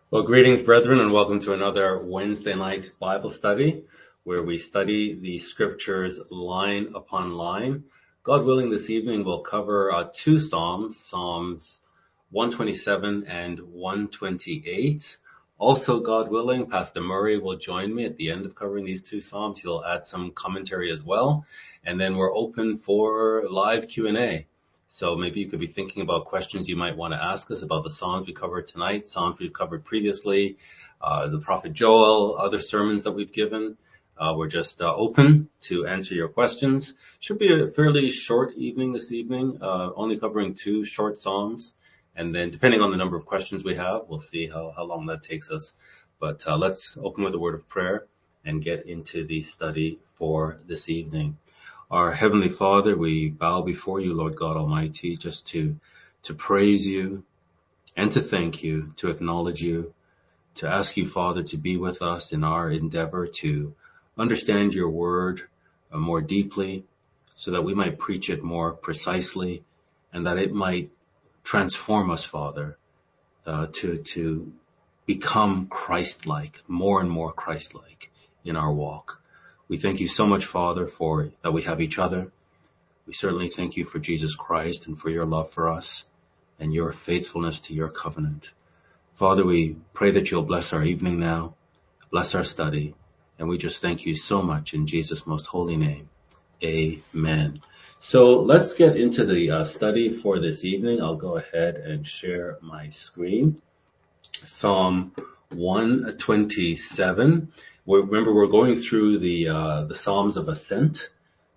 Well, greetings, brethren, and welcome to another Wednesday night Bible study where we study the scriptures line upon line. God willing, this evening we'll cover two Psalms, Psalms 127 and 128. Also, God willing, Pastor Murray will join me at the end of covering these two Psalms. He'll add some commentary as well. And then we're open for live Q&A. So maybe you could be thinking about questions you might want to ask us about the Psalms we covered tonight, Psalms we've covered previously, the Prophet Joel, other sermons that we've given. We're just open to answer your questions. Should be a fairly short evening this evening, only covering two short Psalms. And then depending on the number of questions we have, we'll see how long that takes us. But let's open with a word of prayer and get into the study for this evening. Our Heavenly Father, we bow before you, Lord God Almighty, just to praise you and to thank you, to acknowledge you, to ask you, Father, to be with us in our endeavor to understand your word more deeply so that we might preach it more precisely and that it might transform us, Father, to become Christ-like, more and more Christ-like in our walk. We thank you so much, Father, for that we have each other. We certainly thank you for Jesus Christ and for your love for us and your faithfulness to your covenant. Father, we pray that you'll bless our evening now, bless our study, and we just thank you so much in Jesus' most holy name. Amen. So let's get into the study for this evening. I'll go ahead and share my screen. Psalm 127. Remember, we're going through the Psalms of Ascent,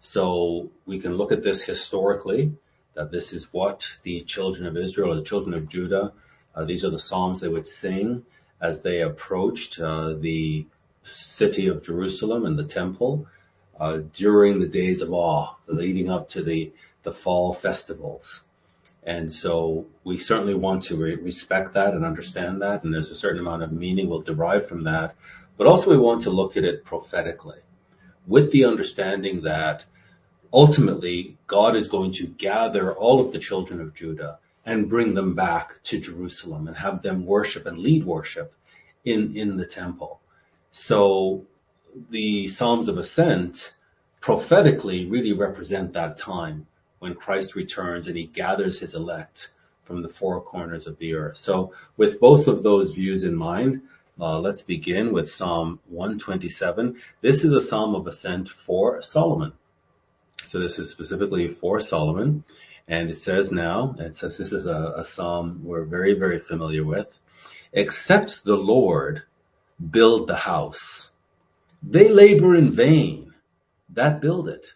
so we can look at this historically, that this is what the children of Israel, the children of Judah, these are the Psalms they would sing as they approached the city of Jerusalem and the temple during the days of awe, leading up to the fall festivals. And so we certainly want to respect that and understand that, and there's a certain amount of meaning we'll derive from that. But also we want to look at it prophetically, with the understanding that ultimately God is going to gather all of the children of Judah and bring them back to Jerusalem and have them worship and lead worship in the temple. So the Psalms of Ascent prophetically really represent that time when Christ returns and he gathers his elect from the four corners of the earth. So with both of those views in mind, let's begin with Psalm 127. This is a Psalm of Ascent for Solomon. So this is specifically for Solomon. And it says this is a Psalm we're very, very familiar with. Except the Lord build the house, they labor in vain that build it.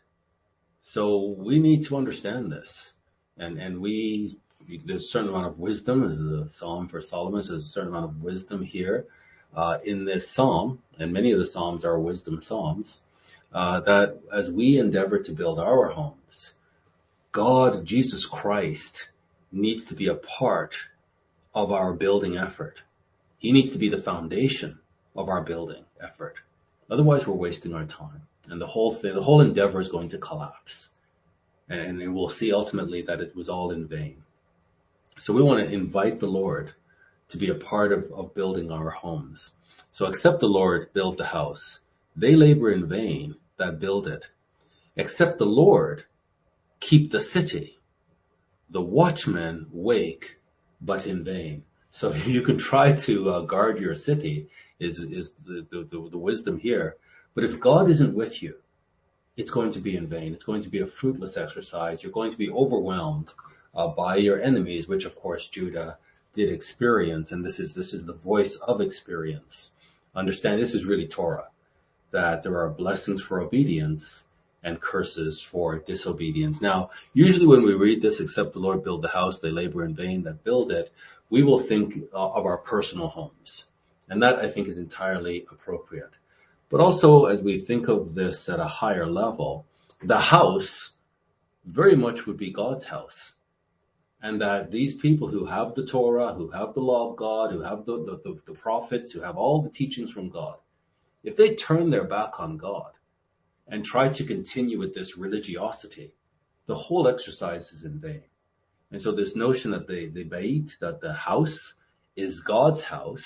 So we need to understand this. And there's a certain amount of wisdom. This is a Psalm for Solomon. So there's a certain amount of wisdom here in this Psalm. And many of the Psalms are wisdom Psalms. That as we endeavor to build our homes, God, Jesus Christ, needs to be a part of our building effort. He needs to be the foundation of our building effort. Otherwise, we're wasting our time. And the whole endeavor is going to collapse. And we'll see ultimately that it was all in vain. So we want to invite the Lord to be a part of building our homes. So except the Lord build the house, they labor in vain that build it. Except the Lord keep the city, the watchmen wake, but in vain. So you can try to guard your city is the wisdom here. But if God isn't with you, it's going to be in vain. It's going to be a fruitless exercise. You're going to be overwhelmed by your enemies, which of course Judah did experience. And this is the voice of experience. Understand, this is really Torah, that there are blessings for obedience and curses for disobedience. Now, usually when we read this, except the Lord build the house, they labor in vain that build it, we will think of our personal homes. And that, I think, is entirely appropriate. But also, as we think of this at a higher level, the house very much would be God's house. And that these people who have the Torah, who have the law of God, who have the prophets, who have all the teachings from God, if they turn their back on God and try to continue with this religiosity, the whole exercise is in vain. And so this notion that the beit, that the house is God's house,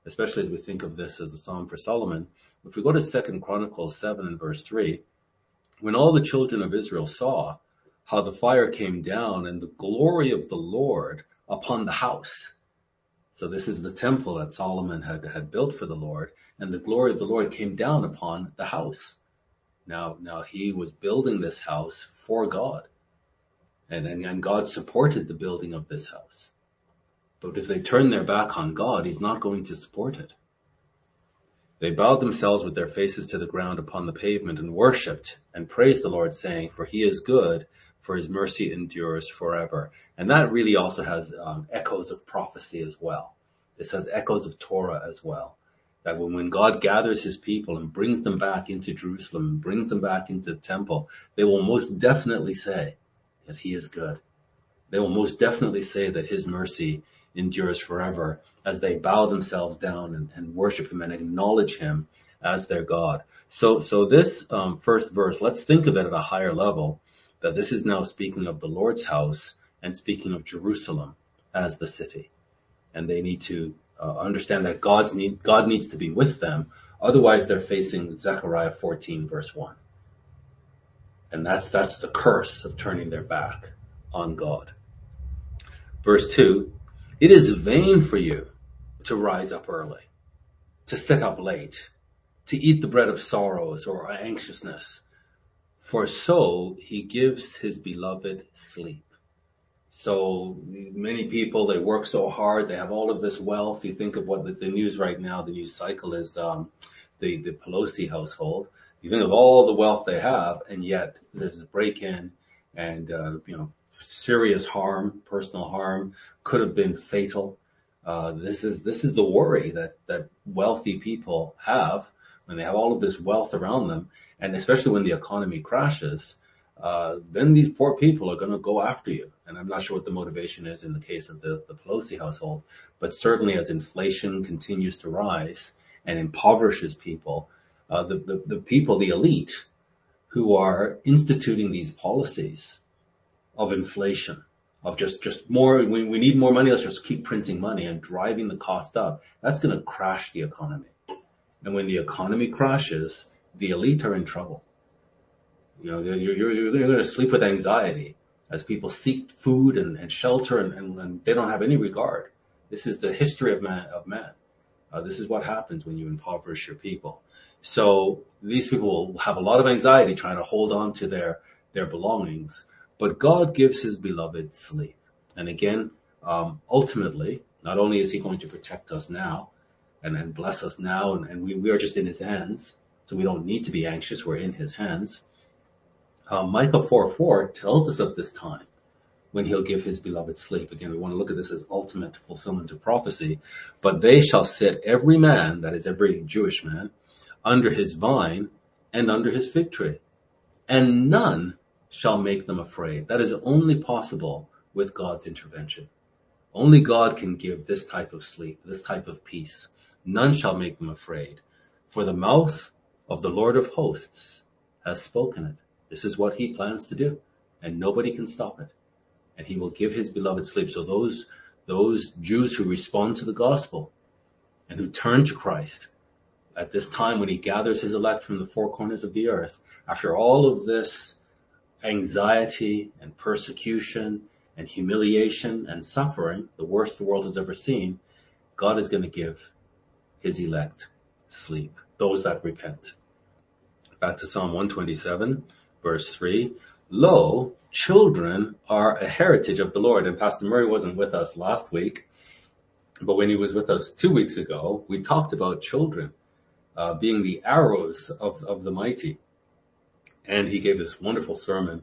especially as we think of this as a psalm for Solomon. If we go to 2 Chronicles 7 and verse 3, when all the children of Israel saw how the fire came down and the glory of the Lord upon the house. So this is the temple that Solomon had built for the Lord, and the glory of the Lord came down upon the house. Now he was building this house for God, and God supported the building of this house. But if they turn their back on God, he's not going to support it. They bowed themselves with their faces to the ground upon the pavement and worshipped and praised the Lord, saying, for he is good, for his mercy endures forever. And that really also has echoes of prophecy as well. This has echoes of Torah as well. That when God gathers his people and brings them back into Jerusalem, brings them back into the temple, they will most definitely say that he is good. They will most definitely say that his mercy endures forever as they bow themselves down and worship him and acknowledge him as their God. So this first verse, let's think of it at a higher level, that this is now speaking of the Lord's house and speaking of Jerusalem as the city. And they need to understand that God needs to be with them. Otherwise, they're facing Zechariah 14, verse 1. And that's the curse of turning their back on God. Verse 2, it is vain for you to rise up early, to sit up late, to eat the bread of sorrows or anxiousness, for so he gives his beloved sleep. So many people, they work so hard, they have all of this wealth. You think of what the news right now, the news cycle is the Pelosi household. You think of all the wealth they have, and yet there's a break-in and serious harm, personal harm, could have been fatal. This is the worry that wealthy people have when they have all of this wealth around them, and especially when the economy crashes. Then these poor people are going to go after you. And I'm not sure what the motivation is in the case of the Pelosi household, but certainly as inflation continues to rise and impoverishes people, the people, the elite, who are instituting these policies of inflation, of just more, we need more money, let's just keep printing money and driving the cost up, that's going to crash the economy. And when the economy crashes, the elite are in trouble. They're going to sleep with anxiety as people seek food and shelter, and they don't have any regard. This is the history of man. This is what happens when you impoverish your people. So these people will have a lot of anxiety trying to hold on to their belongings, but God gives his beloved sleep. And again, ultimately, not only is he going to protect us now and bless us now, and we are just in his hands, so we don't need to be anxious, we're in his hands. Micah 4:4 tells us of this time when he'll give his beloved sleep. Again, we want to look at this as ultimate fulfillment of prophecy. But they shall sit every man, that is every Jewish man, under his vine and under his fig tree, and none shall make them afraid. That is only possible with God's intervention. Only God can give this type of sleep, this type of peace. None shall make them afraid, for the mouth of the Lord of hosts has spoken it. This is what he plans to do, and nobody can stop it. And he will give his beloved sleep. So those Jews who respond to the gospel and who turn to Christ at this time when he gathers his elect from the four corners of the earth, after all of this anxiety and persecution and humiliation and suffering, the worst the world has ever seen, God is going to give his elect sleep, those that repent. Back to Psalm 127, verse 3. Lo, children are a heritage of the Lord. And Pastor Murray wasn't with us last week, but when he was with us 2 weeks ago, we talked about children being the arrows of the mighty. And he gave this wonderful sermon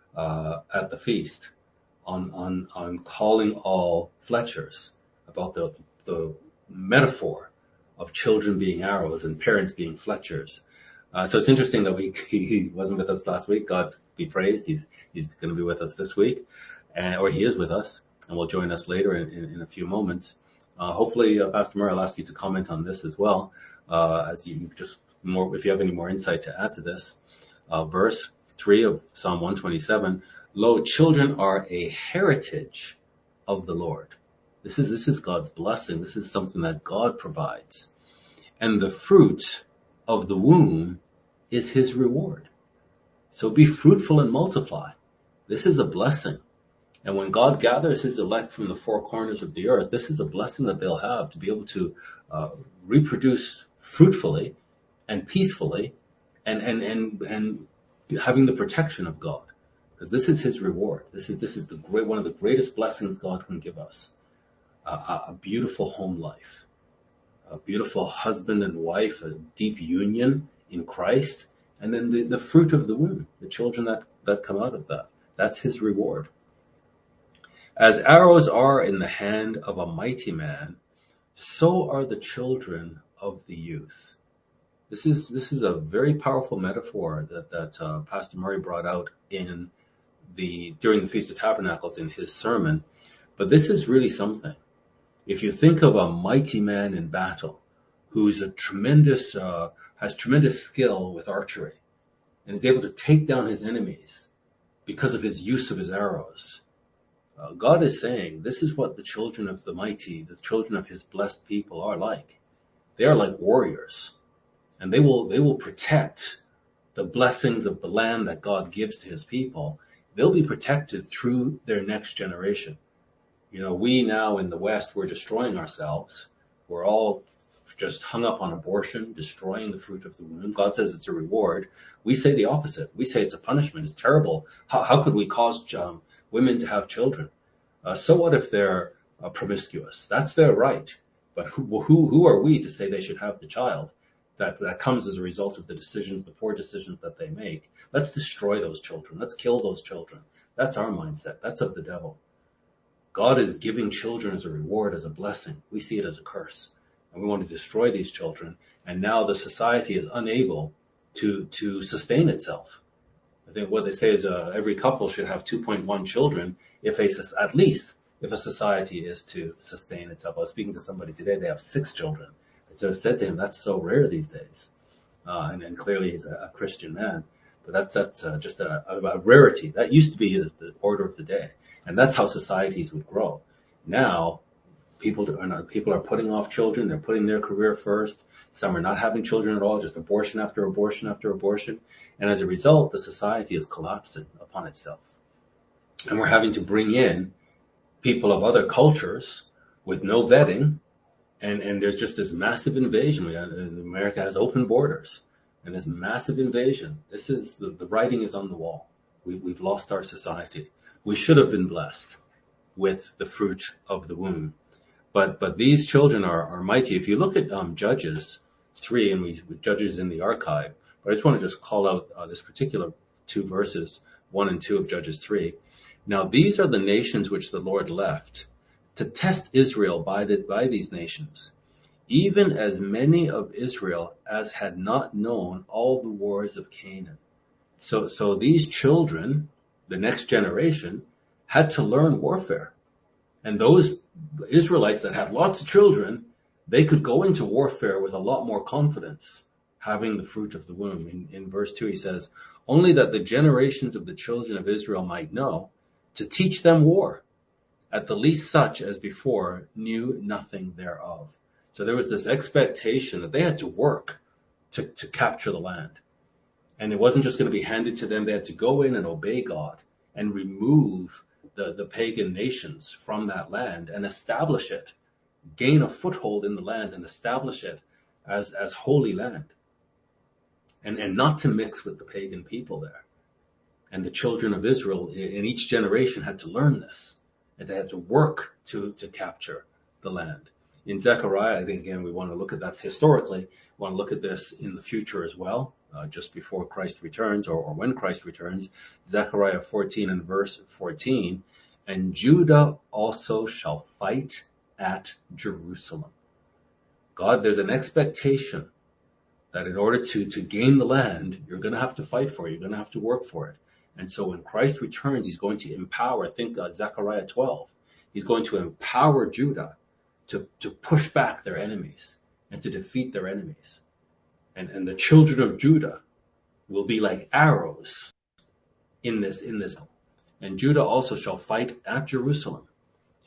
at the feast on calling all Fletchers, about the metaphor of children being arrows and parents being Fletchers. So it's interesting that he wasn't with us last week. God be praised. He's going to be with us this week, or he is with us, and will join us later in a few moments. Hopefully, Pastor Murray, I'll ask you to comment on this as well, as you just more, if you have any more insight to add to this. Verse 3 of Psalm 127, Lo, children are a heritage of the Lord. This is God's blessing. This is something that God provides. And the fruit of the womb is his reward. So be fruitful and multiply. This is a blessing. And when God gathers his elect from the four corners of the earth, this is a blessing that they'll have to be able to reproduce fruitfully and peacefully and having the protection of God. Because this is his reward. This is one of the greatest blessings God can give us. A beautiful home life, a beautiful husband and wife, a deep union in Christ, and then the fruit of the womb, the children that come out of that. That's his reward. As arrows are in the hand of a mighty man, so are the children of the youth. This is a very powerful metaphor that Pastor Murray brought out during the Feast of Tabernacles in his sermon. But this is really something. If you think of a mighty man in battle who's has tremendous skill with archery and is able to take down his enemies because of his use of his arrows, God is saying this is what the children of the mighty, the children of his blessed people are like. They are like warriors, and they will protect the blessings of the land that God gives to his people. They'll be protected through their next generation. We now in the West, we're destroying ourselves. We're all just hung up on abortion, destroying the fruit of the womb. God says it's a reward. We say the opposite. We say it's a punishment. It's terrible. How could we cause women to have children? So what if they're promiscuous? That's their right. But who are we to say they should have the child that comes as a result of the poor decisions that they make? Let's destroy those children. Let's kill those children. That's our mindset. That's of the devil. God is giving children as a reward, as a blessing. We see it as a curse. And we want to destroy these children. And now the society is unable to sustain itself. I think what they say is every couple should have 2.1 children at least if a society is to sustain itself. I was speaking to somebody today, they have 6 children. I just said to him, that's so rare these days. And clearly he's a Christian man. But that's just a rarity. That used to be the order of the day. And that's how societies would grow. Now, people are putting off children. They're putting their career first. Some are not having children at all, just abortion after abortion after abortion. And as a result, the society is collapsing upon itself. And we're having to bring in people of other cultures with no vetting. And there's just this massive invasion. America has open borders. And this massive invasion. This is the writing is on the wall. We've lost our society. We should have been blessed with the fruit of the womb. But these children are mighty. If you look at Judges 3, and Judges in the archive, but I just want to call out this particular 2 verses, 1 and 2 of Judges 3. Now these are the nations which the Lord left to test Israel by these nations, even as many of Israel as had not known all the wars of Canaan. So these children, the next generation, had to learn warfare. And those Israelites that had lots of children, they could go into warfare with a lot more confidence, having the fruit of the womb. In verse 2, he says, only that the generations of the children of Israel might know, to teach them war, at the least such as before knew nothing thereof. So there was this expectation that they had to work to capture the land. And it wasn't just going to be handed to them. They had to go in and obey God and remove the pagan nations from that land and establish it, gain a foothold in the land and establish it as holy land. And not to mix with the pagan people there. And the children of Israel in each generation had to learn this. And they had to work to capture the land. In Zechariah, I think, again, we want to look at that historically. We want to look at this in the future as well, just before Christ returns or when Christ returns. Zechariah 14 and verse 14, and Judah also shall fight at Jerusalem. God, there's an expectation that in order to gain the land, you're going to have to fight for it. You're going to have to work for it. And so when Christ returns, he's going to empower, think Zechariah 12, he's going to empower Judah to push back their enemies and to defeat their enemies. And the children of Judah will be like arrows in this. And Judah also shall fight at Jerusalem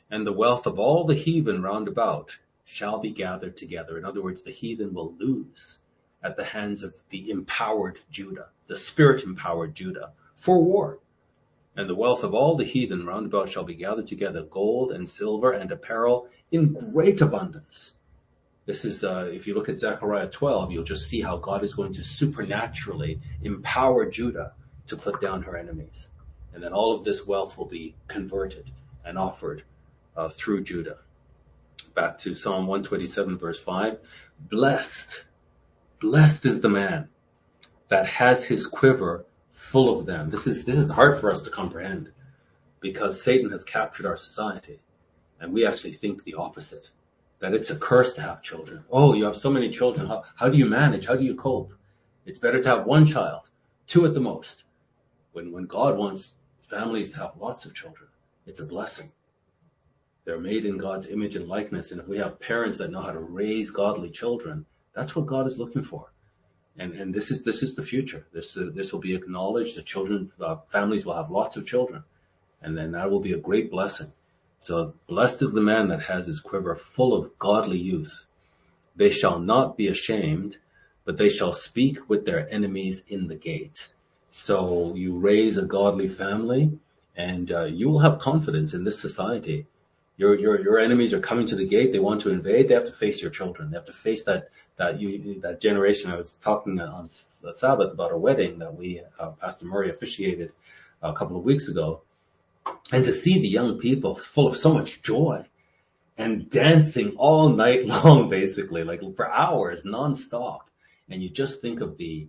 and the wealth of all the heathen round about shall be gathered together. In other words, the heathen will lose at the hands of the empowered Judah, the spirit-empowered Judah, for war. And the wealth of all the heathen round about shall be gathered together, gold and silver and apparel in great abundance. This is, if you look at Zechariah 12, you'll just see how God is going to supernaturally empower Judah to put down her enemies. And then all of this wealth will be converted and offered through Judah. Back to Psalm 127, verse 5. Blessed is the man that has his quiver full of them. This is hard for us to comprehend because Satan has captured our society, and we actually think the opposite, that it's a curse to have children. Oh, you have so many children. How do you manage? How do you cope? It's better to have one child, two at the most. When God wants families to have lots of children, it's a blessing. They're made in God's image and likeness, and if we have parents that know how to raise godly children, that's what God is looking for. And this is the future. This will be acknowledged. The children, families will have lots of children, and then that will be a great blessing. So blessed is the man that has his quiver full of godly youth. They shall not be ashamed, but they shall speak with their enemies in the gate. So you raise a godly family, and you will have confidence in this society. Your enemies are coming to the gate. They want to invade. They have to face your children. They have to face that generation. I was talking on Sabbath about a wedding that Pastor Murray officiated a couple of weeks ago, and to see the young people full of so much joy and dancing all night long, basically, like for hours nonstop. And you just think of the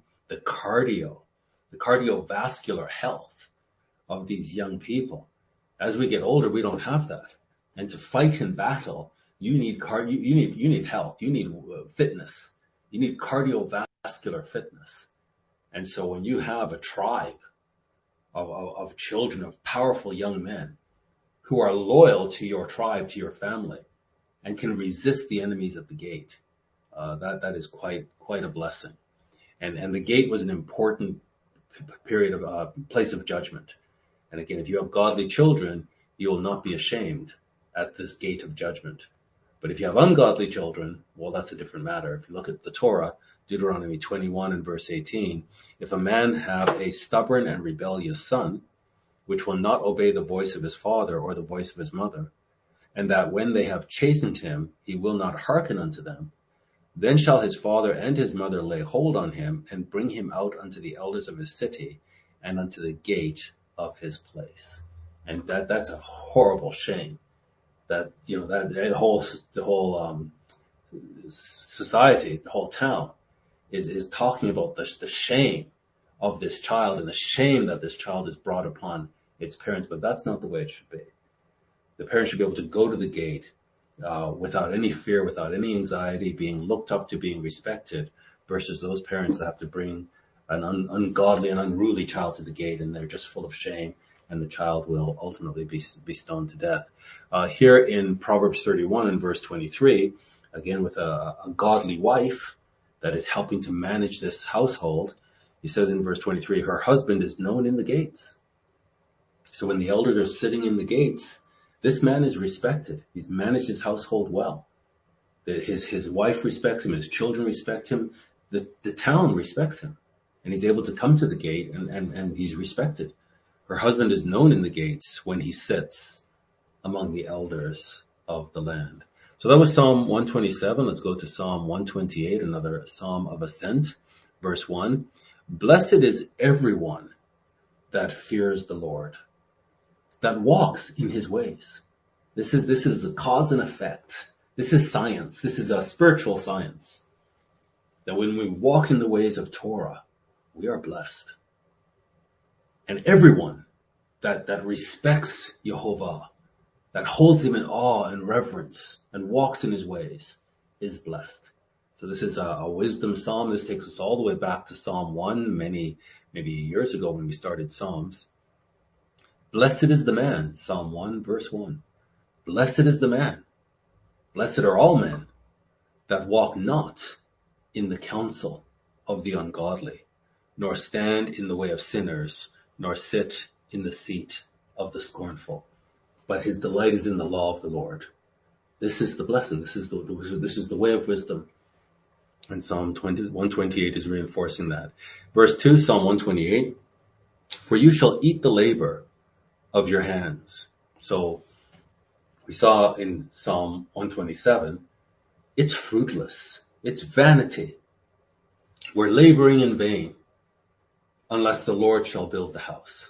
cardiovascular health of these young people. As we get older, we don't have that. And to fight in battle, you need health, you need fitness, you need cardiovascular fitness. And so when you have a tribe of children, of powerful young men who are loyal to your tribe, to your family, and can resist the enemies at the gate, that is quite a blessing. And the gate was an important period of place of judgment. And again, if you have godly children, you will not be ashamed at this gate of judgment. But if you have ungodly children, well, that's a different matter. If you look at the Torah, Deuteronomy 21 and verse 18, if a man have a stubborn and rebellious son, which will not obey the voice of his father or the voice of his mother, and that when they have chastened him, he will not hearken unto them, then shall his father and his mother lay hold on him and bring him out unto the elders of his city and unto the gate of his place. And that's a horrible shame. That the whole society, the whole town is talking about the shame of this child and the shame that this child has brought upon its parents. But that's not the way it should be. The parents should be able to go to the gate without any fear, without any anxiety, being looked up to, being respected, versus those parents that have to bring an ungodly and unruly child to the gate, and they're just full of shame, and the child will ultimately be stoned to death. Here in Proverbs 31 and verse 23, again with a godly wife that is helping to manage this household, he says in verse 23, her husband is known in the gates. So when the elders are sitting in the gates, this man is respected. He's managed his household well. His wife respects him. His children respect him. The town respects him. And he's able to come to the gate and he's respected. Her husband is known in the gates when he sits among the elders of the land. So that was Psalm 127. Let's go to Psalm 128, another psalm of ascent. Verse 1, blessed is everyone that fears the Lord, that walks in his ways. This is a cause and effect. This is science. This is a spiritual science. That when we walk in the ways of Torah, we are blessed. And everyone that respects Jehovah, that holds him in awe and reverence and walks in his ways, is blessed. So this is a wisdom psalm. This takes us all the way back to Psalm 1, maybe years ago when we started Psalms. Blessed is the man, Psalm 1, verse 1. Blessed is the man. Blessed are all men that walk not in the counsel of the ungodly, nor stand in the way of sinners, nor sit in the seat of the scornful. but his delight is in the law of the Lord. This is the blessing. This is the way of wisdom. And Psalm 128 is reinforcing that. Verse 2, Psalm 128, for you shall eat the labor of your hands. So we saw in Psalm 127, it's fruitless. It's vanity. We're laboring in vain unless the Lord shall build the house.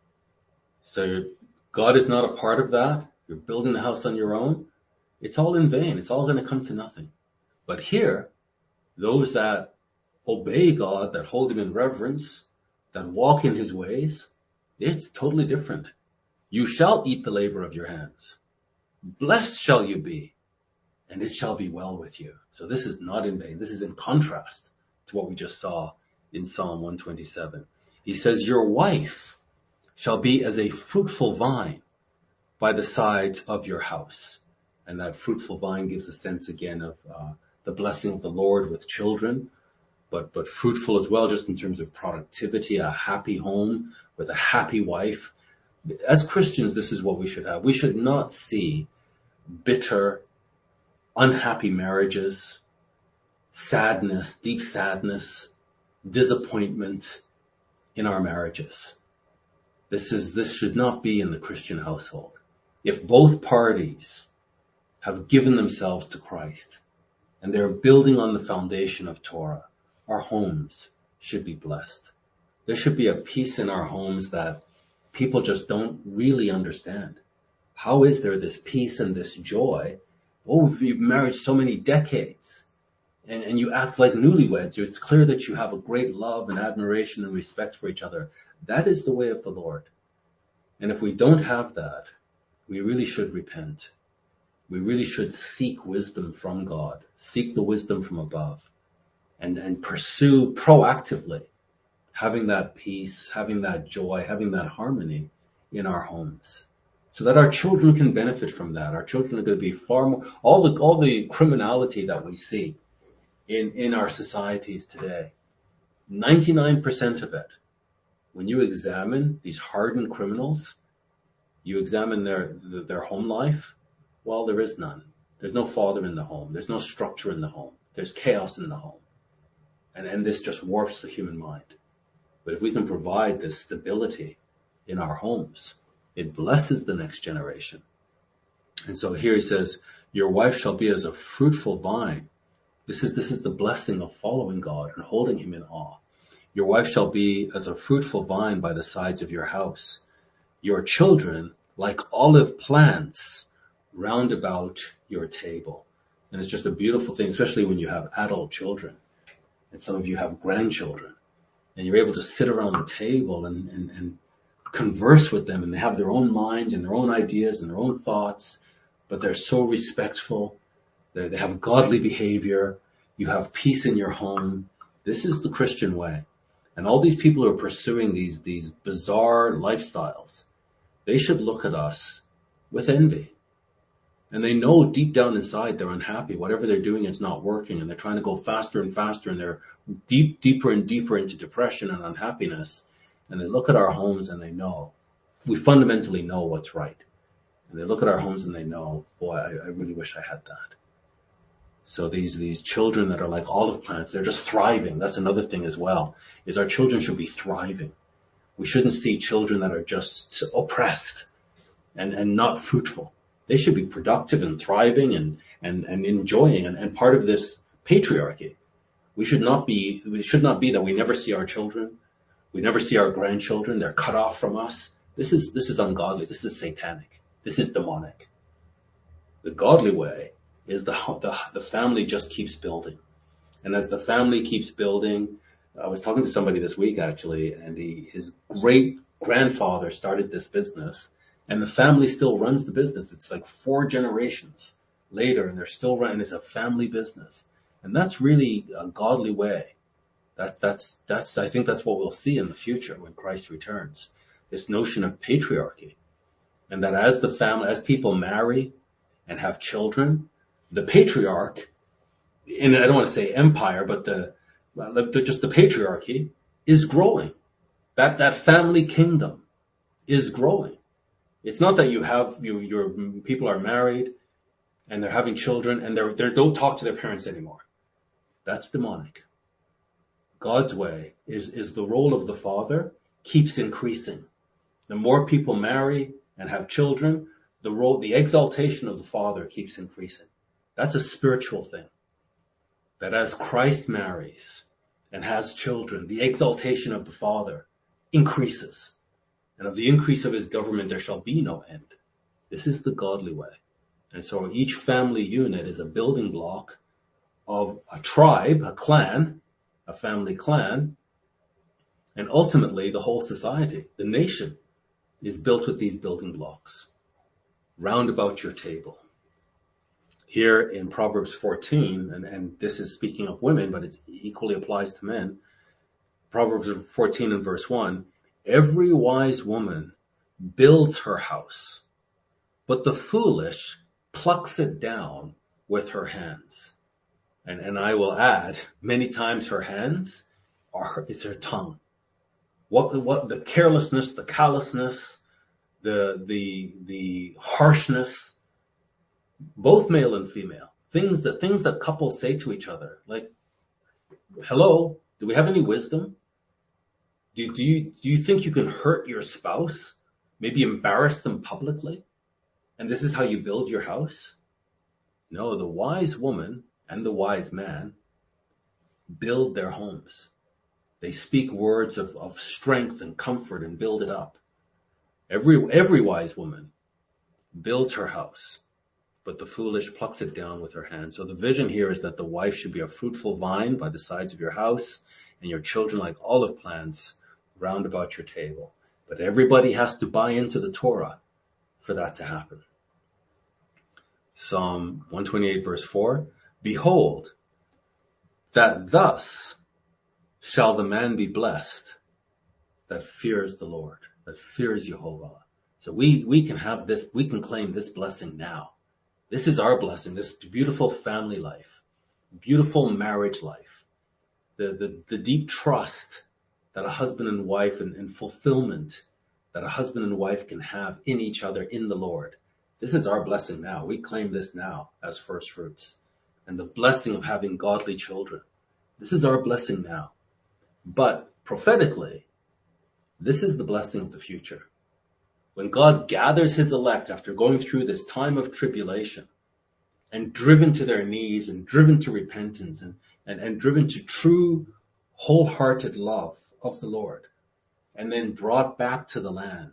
So God is not a part of that. You're building the house on your own. It's all in vain. It's all going to come to nothing. But here, those that obey God, that hold him in reverence, that walk in his ways, it's totally different. You shall eat the labor of your hands. Blessed shall you be, and it shall be well with you. So this is not in vain. This is in contrast to what we just saw in Psalm 127. He says, your wife shall be as a fruitful vine by the sides of your house. And that fruitful vine gives a sense again of the blessing of the Lord with children, but fruitful as well, just in terms of productivity, a happy home with a happy wife. As Christians, this is what we should have. We should not see bitter, unhappy marriages, sadness, deep sadness, disappointment in our marriages. This should not be in the Christian household. If both parties have given themselves to Christ and they're building on the foundation of Torah, our homes should be blessed. There should be a peace in our homes that people just don't really understand. How is there this peace and this joy? Oh, you've married so many decades and you act like newlyweds. It's clear that you have a great love and admiration and respect for each other. That is the way of the Lord. And if we don't have that, we really should repent. We really should seek wisdom from God, seek the wisdom from above, and pursue proactively having that peace, having that joy, having that harmony in our homes, so that our children can benefit from that. Our children are going to be far more, all the criminality that we see in our societies today, 99% of it, when you examine these hardened criminals, you examine their home life, well, there is none. There's no father in the home. There's no structure in the home. There's chaos in the home. And this just warps the human mind. But if we can provide this stability in our homes, it blesses the next generation. And so here he says, your wife shall be as a fruitful vine. This is the blessing of following God and holding him in awe. Your wife shall be as a fruitful vine by the sides of your house. Your children like olive plants round about your table. And it's just a beautiful thing, especially when you have adult children and some of you have grandchildren and you're able to sit around the table and converse with them, and they have their own minds and their own ideas and their own thoughts, but they're so respectful. They have godly behavior. You have peace in your home. This is the Christian way. And all these people who are pursuing these bizarre lifestyles, they should look at us with envy. And they know deep down inside they're unhappy. Whatever they're doing, it's not working. And they're trying to go faster and faster. And they're deeper and deeper into depression and unhappiness. And they look at our homes and they know. We fundamentally know what's right. And they look at our homes and they know, boy, I really wish I had that. So these children that are like olive plants, they're just thriving. That's another thing as well, is our children should be thriving. We shouldn't see children that are just oppressed and not fruitful. They should be productive and thriving and enjoying and part of this patriarchy. We should not be that we never see our children. We never see our grandchildren. They're cut off from us. This is ungodly. This is satanic. This is demonic. The godly way is the family just keeps building. And as the family keeps building, I was talking to somebody this week actually, and his great grandfather started this business, and the family still runs the business. It's like 4 generations later, and they're still running. It's a family business, and that's really a godly way. I think that's what we'll see in the future when Christ returns. This notion of patriarchy, and that as people marry and have children, the patriarch, and I don't want to say empire, but just the patriarchy is growing. That family kingdom is growing. It's not that your people are married and they're having children and they don't talk to their parents anymore. That's demonic. God's way is the role of the father keeps increasing. The more people marry and have children, the exaltation of the father keeps increasing. That's a spiritual thing. That as Christ marries and has children, the exaltation of the father increases. And of the increase of his government there shall be no end. This is the godly way. And so each family unit is a building block of a tribe, a clan, a family clan, and ultimately the whole society, the nation, is built with these building blocks. Round about your table. Here in Proverbs 14, and this is speaking of women, but it equally applies to men. Proverbs 14 and verse 1, every wise woman builds her house, but the foolish plucks it down with her hands. And I will add, many times her hands it's her tongue. What the carelessness, the callousness, the harshness, both male and female, things that couples say to each other, like, hello, do we have any wisdom? Do you think you can hurt your spouse? Maybe embarrass them publicly? And this is how you build your house? No, the wise woman and the wise man build their homes. They speak words of strength and comfort and build it up. Every wise woman builds her house, but the foolish plucks it down with her hand. So the vision here is that the wife should be a fruitful vine by the sides of your house, and your children like olive plants round about your table. But everybody has to buy into the Torah for that to happen. Psalm 128 verse 4, behold, that thus shall the man be blessed that fears the Lord, that fears Jehovah. So we can have this, we can claim this blessing now. This is our blessing, this beautiful family life, beautiful marriage life, the deep trust that a husband and wife and fulfillment that a husband and wife can have in each other, in the Lord. This is our blessing now. We claim this now as first fruits. And the blessing of having godly children. This is our blessing now. But prophetically, this is the blessing of the future. When God gathers his elect after going through this time of tribulation and driven to their knees and driven to repentance and driven to true wholehearted love of the Lord, and then brought back to the land,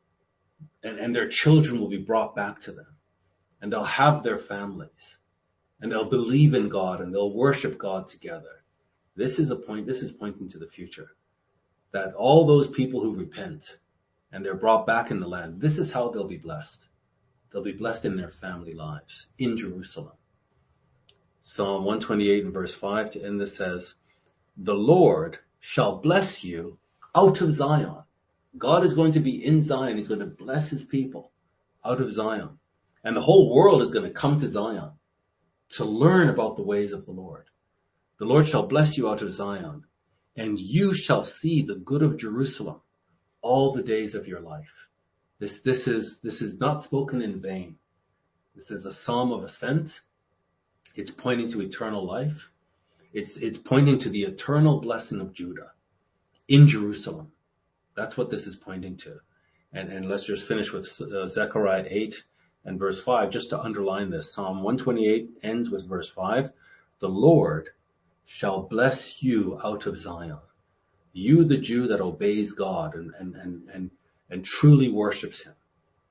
and their children will be brought back to them, and they'll have their families, and they'll believe in God, and they'll worship God together. This is pointing to the future. That all those people who repent and they're brought back in the land, this is how they'll be blessed. They'll be blessed in their family lives in Jerusalem. Psalm 128 and verse 5 to end this says, the Lord shall bless you out of Zion. God is going to be in Zion. He's going to bless his people out of Zion. And the whole world is going to come to Zion to learn about the ways of the Lord. The Lord shall bless you out of Zion, and you shall see the good of Jerusalem all the days of your life. This is not spoken in vain. This is a psalm of ascent. It's pointing to eternal life. It's pointing to the eternal blessing of Judah in Jerusalem. That's what this is pointing to. And let's just finish with Zechariah 8 and verse 5, just to underline this. Psalm 128 ends with verse 5. The Lord shall bless you out of Zion. You, the Jew that obeys God and truly worships him.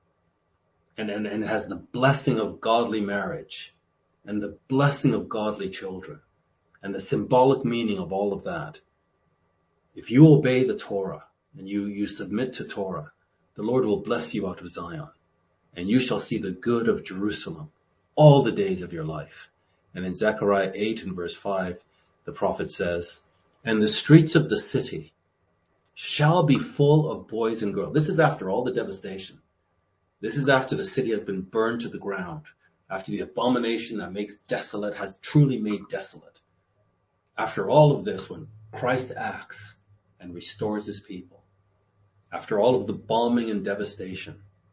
And has the blessing of godly marriage and the blessing of godly children and the symbolic meaning of all of that. If you obey the Torah and you submit to Torah, the Lord will bless you out of Zion, and you shall see the good of Jerusalem all the days of your life. And in Zechariah 8 and verse 5, the prophet says, and the streets of the city shall be full of boys and girls. This is after all the devastation. This is after the city has been burned to the ground, after the abomination that makes desolate has truly made desolate. After all of this, when Christ acts and restores his people, after all of the bombing and devastation,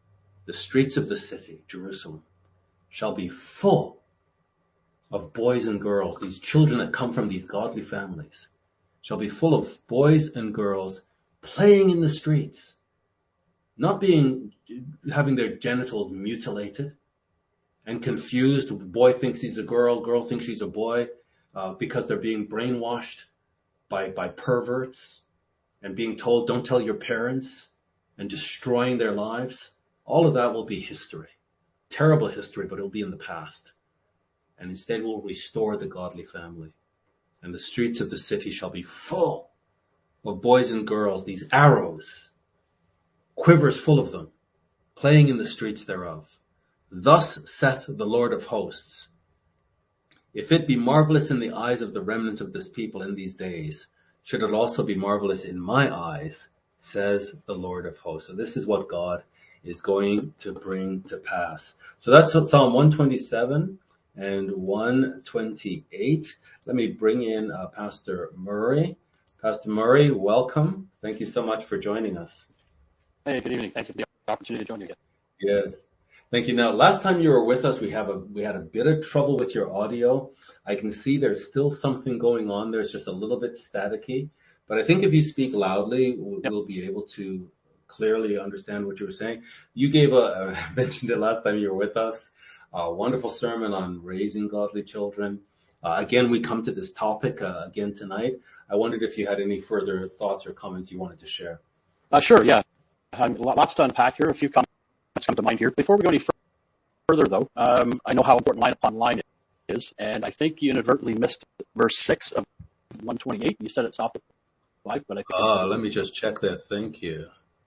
the streets of the city, Jerusalem, shall be full of boys and girls. These children that come from these godly families shall be full of boys and girls playing in the streets, not having their genitals mutilated and confused. Boy thinks he's a girl, girl thinks she's a boy, because they're being brainwashed by perverts and being told, don't tell your parents, and destroying their lives. All of that will be history. Terrible history, but it'll be in the past. And instead we'll restore the godly family. And the streets of the city shall be full of boys and girls, these arrows, quivers full of them, playing in the streets thereof. Thus saith the Lord of hosts, if it be marvelous in the eyes of the remnant of this people in these days, should it also be marvelous in my eyes, says the Lord of hosts. So this is what God is going to bring to pass. So that's Psalm 127 and 128. Let me bring in Pastor Murray. Pastor Murray, welcome. Thank you so much for joining us. Hey, good evening. Thank you for the opportunity to join you again. Yes. Thank you. Now, last time you were with us, we had a bit of trouble with your audio. I can see there's still something going on. There's just a little bit staticky. But I think if you speak loudly, we'll be able to clearly understand what you were saying. You gave I mentioned it last time you were with us, a wonderful sermon on raising godly children. Again, we come to this topic again tonight. I wondered if you had any further thoughts or comments you wanted to share. Sure, yeah. Lots to unpack here. A few comments come to mind here. Before we go any further, though, I know how important line upon line is, and I think you inadvertently missed verse 6 of 128. You said it's off the 5, but I think... let me just check that. Thank you.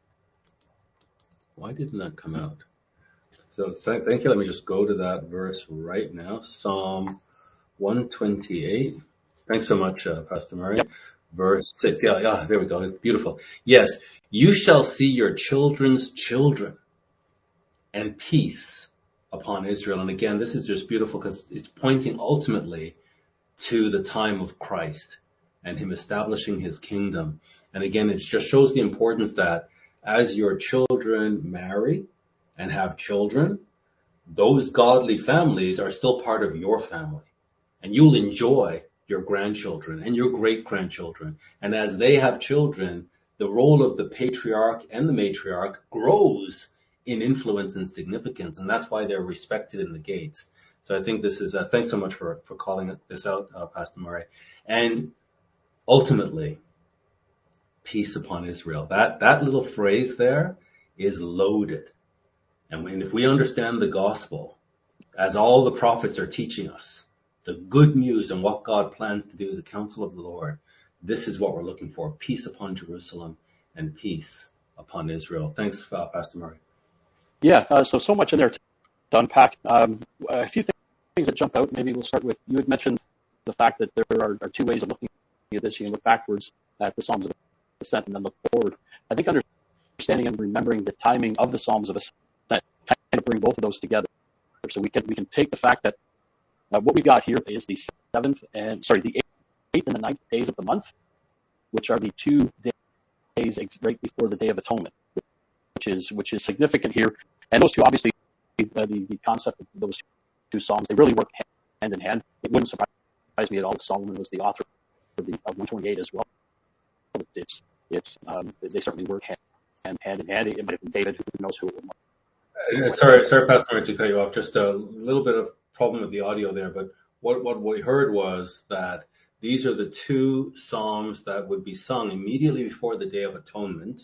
Why didn't that come out? So thank you. Let me just go to that verse right now. Psalm 128. Thanks so much, Pastor Murray. Yep. Verse 6. Yeah, there we go. It's beautiful. Yes, you shall see your children's children and peace upon Israel. And again, this is just beautiful because it's pointing ultimately to the time of Christ and him establishing his kingdom. And again, it just shows the importance that as your children marry and have children, those godly families are still part of your family. And you'll enjoy your grandchildren and your great-grandchildren. And as they have children, the role of the patriarch and the matriarch grows in influence and significance. And that's why they're respected in the gates. So I think this is, thanks so much for calling this out, Pastor Murray. And ultimately, peace upon Israel. That little phrase there is loaded. And if we understand the gospel, as all the prophets are teaching us, the good news and what God plans to do, the counsel of the Lord, this is what we're looking for. Peace upon Jerusalem and peace upon Israel. Thanks, Pastor Murray. Yeah, so much in there to unpack. A few things that jump out. Maybe we'll start with, you had mentioned the fact that there are two ways of looking at this. You can look backwards at the Psalms of Ascent and then look forward. I think understanding and remembering the timing of the Psalms of Ascent kind of bring both of those together. So we can take the fact that what we got here is the 8th and the 9th days of the month, which are the 2 days right before the Day of Atonement, which is significant here. And those two, obviously, the concept of those two Psalms, they really work hand in hand. It wouldn't surprise me at all if Solomon was the author of 128 as well. They certainly work hand in hand. But if David, who knows who it would. Sorry, Pastor Murray, to cut you off. Just a little bit of problem with the audio there, but what we heard was that these are the 2 psalms that would be sung immediately before the Day of Atonement.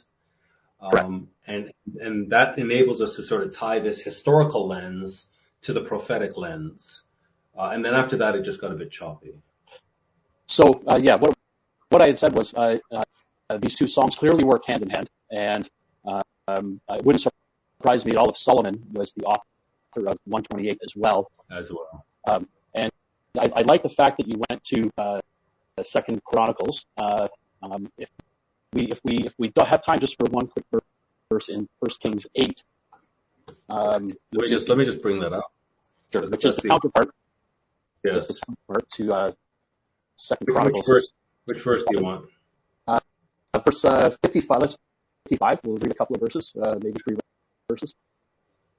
And that enables us to sort of tie this historical lens to the prophetic lens. And then after that, it just got a bit choppy. So, what I had said was these 2 psalms clearly work hand in hand, and it wouldn't surprise me at all if Solomon was the author of 128 as well. And I like the fact that you went to Second Chronicles. If we don't have time just for one quick verse in 1 Kings 8. Let me just bring that up. Sure, which is the counterpart. Yes. The counterpart to Second Chronicles. Which verse do you want? Verse 55. Let's 55. We'll read a couple of verses, maybe 3 verses.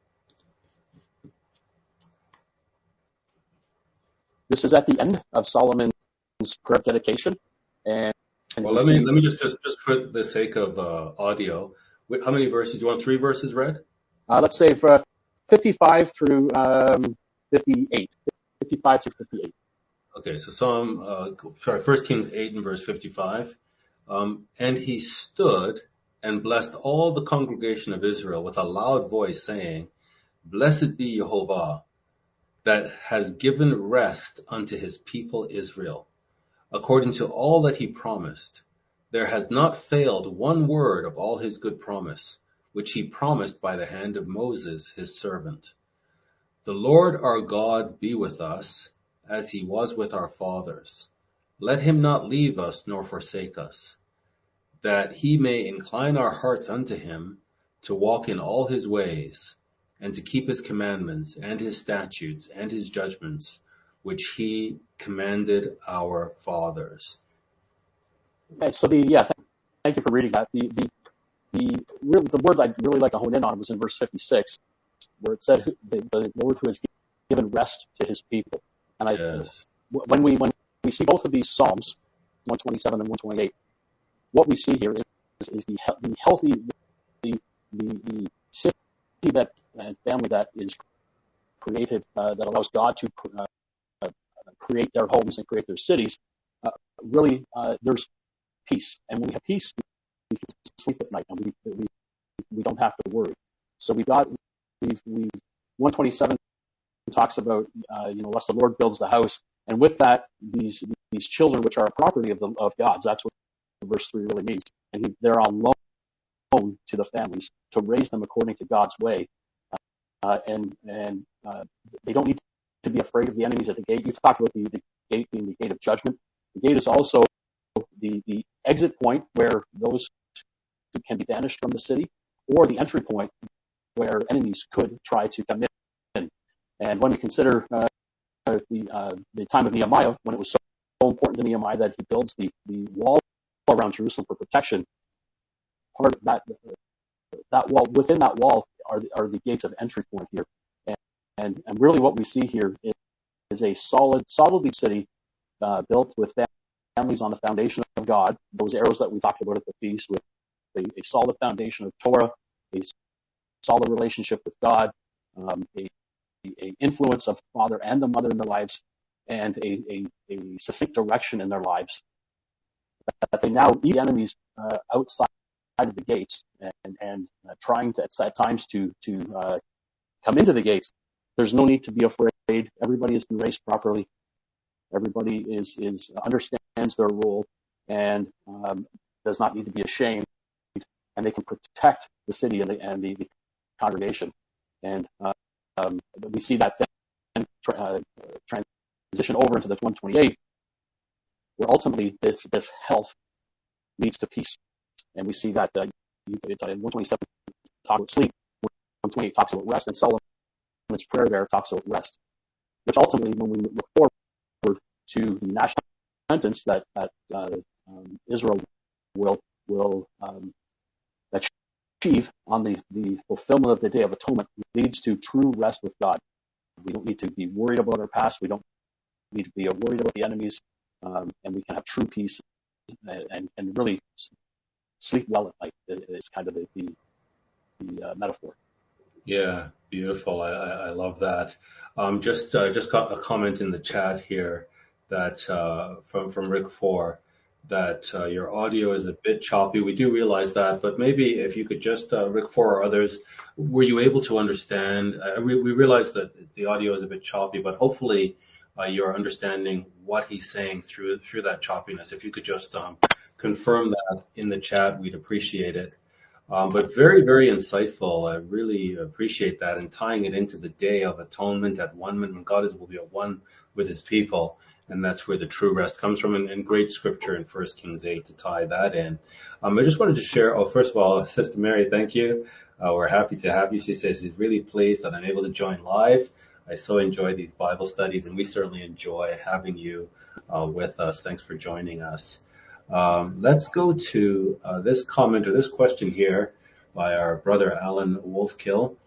This is at the end of Solomon's prayer of dedication. And Well, we let see, me just for the sake of audio, how many verses? Do you want 3 verses read? let's say, for 55 through 58. 55 through 58. Okay, so 1 Kings 8 and verse 55. And he stood and blessed all the congregation of Israel with a loud voice, saying, Blessed be Jehovah, that has given rest unto his people Israel, according to all that he promised. There has not failed one word of all his good promise, which he promised by the hand of Moses his servant. The Lord our God be with us, as he was with our fathers. Let him not leave us nor forsake us, that he may incline our hearts unto him, to walk in all his ways, and to keep his commandments and his statutes and his judgments, which he commanded our fathers. And so thank you for reading that. The word I'd really like to hone in on was in verse 56, where it said the Lord who has given rest to his people. And Yes. when we see both of these Psalms, 127 and 128, what we see here is the healthy, the city that and family that is created, that allows God to create their homes and create their cities. Really, there's peace, and when we have peace, we can sleep at night, and we don't have to worry. So we've 127 talks about unless the Lord builds the house, and with that, these children, which are a property of God's. That's what verse 3 really means. And they're on loan to the families to raise them according to God's way, and they don't need to be afraid of the enemies at the gate. You talked about the gate being the gate of judgment. The gate is also the exit point where those who can be banished from the city, or the entry point where enemies could try to come in. And when we consider the time of Nehemiah, when it was so important to Nehemiah that he builds the wall around Jerusalem for protection, part of that wall, within that wall are the gates of entry point here. And really what we see here is a solidly city built with families on the foundation of God, those arrows that we talked about at the feast, with a solid foundation of Torah, a solid relationship with God, a influence of father and the mother in their lives, and a succinct direction in their lives, that they now eat enemies outside of the gates and trying to at times to come into the gates. There's no need to be afraid. Everybody has been raised properly. Everybody understands their role and does not need to be ashamed, and they can protect the city and the congregation. And we see that then transition over into the 128, where ultimately this health leads to peace. And we see that in 127 talks about sleep, 128 talks about rest, and Solomon's prayer there talks about rest, which ultimately, when we look forward to the national sentence that Israel will achieve on the fulfillment of the Day of Atonement, leads to true rest with God. We don't need to be worried about our past. We don't need to be worried about the enemies, and we can have true peace and really sleep well at night. Is kind of the metaphor. Yeah, beautiful. I love that. Just got a comment in the chat here that from Rick 4 that your audio is a bit choppy. We do realize that, but maybe if you could just Rick 4 or others, were you able to understand? We realize that the audio is a bit choppy, but hopefully you're understanding what he's saying through that choppiness. If you could just confirm that in the chat, we'd appreciate it. But very, very insightful. I really appreciate that, and tying it into the Day of Atonement at one when God will be at one with his people. And that's where the true rest comes from, and great scripture in 1 Kings 8 to tie that in. I just wanted to share, first of all, Sister Mary, thank you. We're happy to have you. She says she's really pleased that I'm able to join live. I so enjoy these Bible studies, and we certainly enjoy having you with us. Thanks for joining us. Let's go to this comment or this question here by our brother Alan Wolfkill.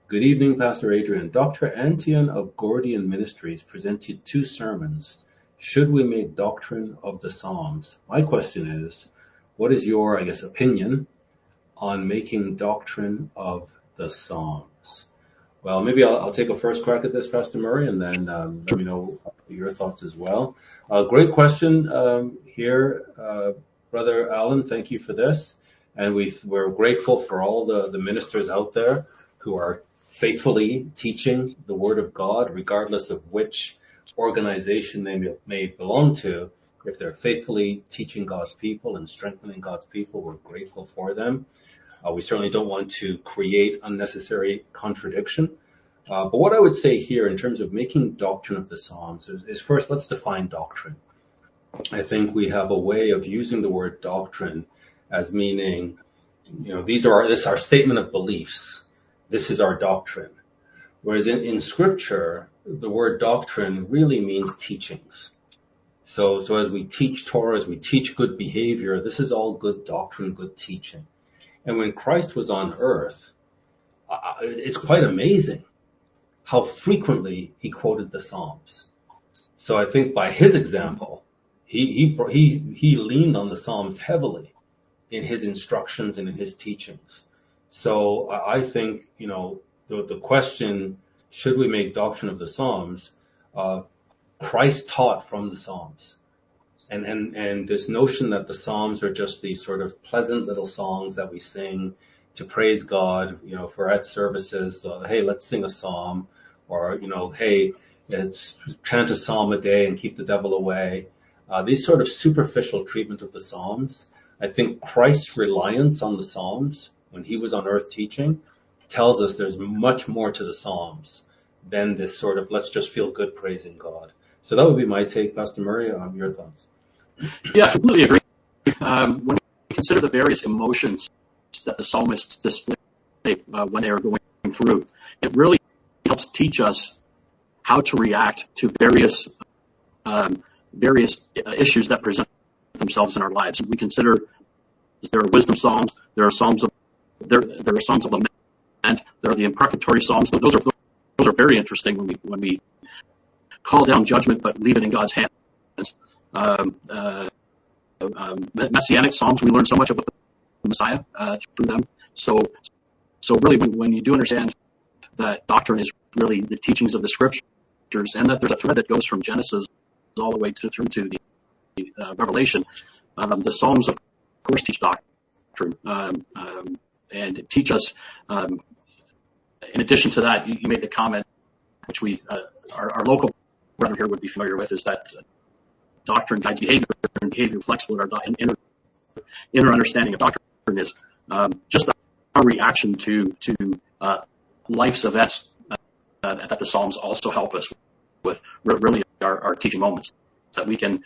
Good evening, Pastor Adrian. Dr. Antion of Gordian Ministries presented 2 sermons. Should we make doctrine of the Psalms? My question is, what is your, opinion on making doctrine of the Psalms? Well, maybe I'll take a first crack at this, Pastor Murray, and then let me know your thoughts as well. Great question here, Brother Alan. Thank you for this. And we're grateful for all the ministers out there who are faithfully teaching the Word of God, regardless of which organization they may belong to. If they're faithfully teaching God's people and strengthening God's people, we're grateful for them. We certainly don't want to create unnecessary contradiction. But what I would say here in terms of making doctrine of the Psalms is first, let's define doctrine. I think we have a way of using the word doctrine as meaning, this is our statement of beliefs. This is our doctrine. Whereas in Scripture, the word doctrine really means teachings. So as we teach Torah, as we teach good behavior, this is all good doctrine, good teaching. And when Christ was on earth, it's quite amazing how frequently he quoted the Psalms. So I think by his example, he leaned on the Psalms heavily in his instructions and in his teachings. So I think, the question, should we make doctrine of the Psalms? Christ taught from the Psalms. And this notion that the Psalms are just these sort of pleasant little songs that we sing to praise God, for at services, hey, let's sing a psalm, or, hey, let's chant a psalm a day and keep the devil away. These sort of superficial treatment of the Psalms, I think Christ's reliance on the Psalms when he was on earth teaching tells us there's much more to the Psalms than this sort of let's just feel good praising God. So that would be my take, Pastor Murray. Your thoughts? Yeah, I completely agree. When we consider the various emotions that the psalmists display when they are going through, it really helps teach us how to react to various issues that present themselves in our lives. We consider there are wisdom psalms, there are songs of lament, there are the imprecatory psalms. Those are very interesting when we call down judgment but leave it in God's hands. Messianic psalms, we learn so much about the Messiah through them. So really, when you do understand that doctrine is really the teachings of the Scriptures, and that there's a thread that goes from Genesis all the way through to the Revelation, the Psalms, of course, teach doctrine and teach us. In addition to that, you made the comment, which our local brethren here would be familiar with, is that doctrine guides behavior, and behavior reflects what our inner understanding of doctrine is. Just our reaction to life's events that the Psalms also help us with really our teaching moments, that we can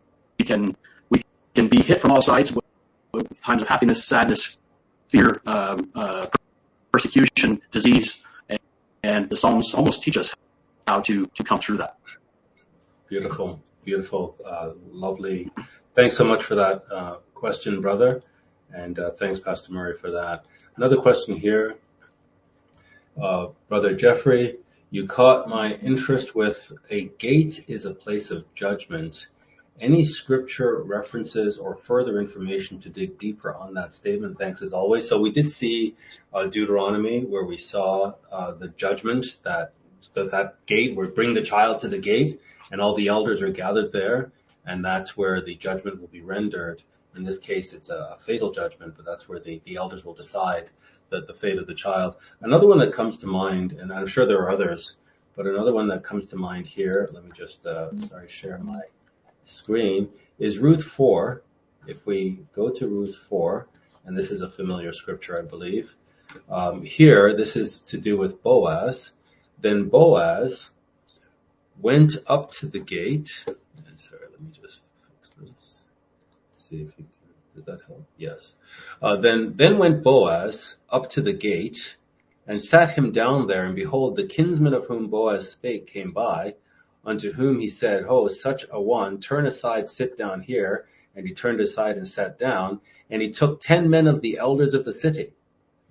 be hit from all sides with times of happiness, sadness, fear, persecution, disease, and the Psalms almost teach us how to come through that. Beautiful, lovely. Thanks so much for that question, brother, and thanks, Pastor Murray, for that. Another question here, Brother Jeffrey. You caught my interest with a gate is a place of judgment. Any scripture references or further information to dig deeper on that statement? Thanks as always. So we did see Deuteronomy, where we saw the judgment that gate, where bring the child to the gate and all the elders are gathered there. And that's where the judgment will be rendered. In this case, it's a fatal judgment, but that's where the elders will decide the fate of the child. Another one that comes to mind, and I'm sure there are others, but another one that comes to mind here, let me just, share my screen, is Ruth 4. If we go to Ruth 4, and this is a familiar scripture, I believe. Here, this is to do with Boaz. Then Boaz went up to the gate. Sorry, let me just fix this. See if does that help? Yes. Then went Boaz up to the gate and sat him down there, and behold, the kinsman of whom Boaz spake came by, unto whom he said, "Oh, such a one, turn aside, sit down here." And he turned aside and sat down, and he took 10 men of the elders of the city,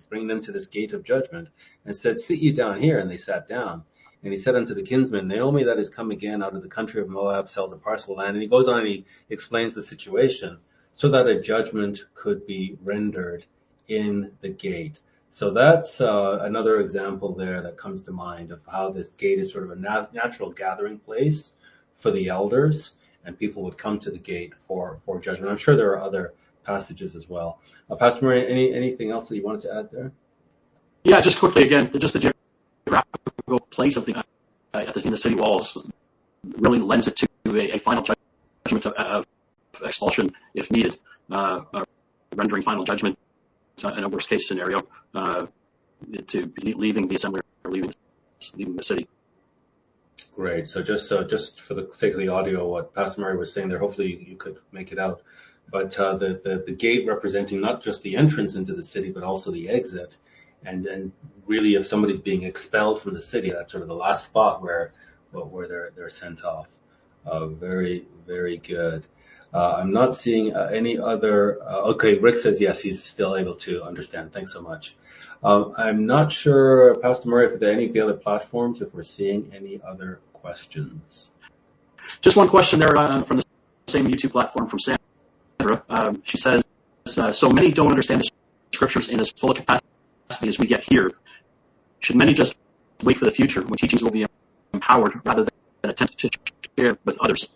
bringing them to this gate of judgment, and said, sit ye down here. And they sat down. And he said unto the kinsman, Naomi that is come again out of the country of Moab sells a parcel of land. And he goes on and he explains the situation so that a judgment could be rendered in the gate. So that's another example there that comes to mind of how this gate is sort of a natural gathering place for the elders, and people would come to the gate for judgment. I'm sure there are other passages as well. Pastor Murray, anything else that you wanted to add there? Yeah, just quickly again, just the geographical place of the in the city walls really lends it to a final judgment of expulsion if needed, rendering final judgment in a worst case scenario to leaving the assembly or leaving the city. Great. So just for the sake of the audio, what Pastor Murray was saying there, hopefully you could make it out. But the gate representing not just the entrance into the city, but also the exit. And really, if somebody's being expelled from the city, that's sort of the last spot where they're sent off. Very, very good. I'm not seeing any other. Okay, Rick says yes, he's still able to understand. Thanks so much. I'm not sure, Pastor Murray, if there are any of the other platforms, if we're seeing any other questions. Just one question there from the same YouTube platform from Sandra. She says, so many don't understand the scriptures in as full a capacity as we get here. Should many just wait for the future when teachings will be empowered rather than attempt to share with others?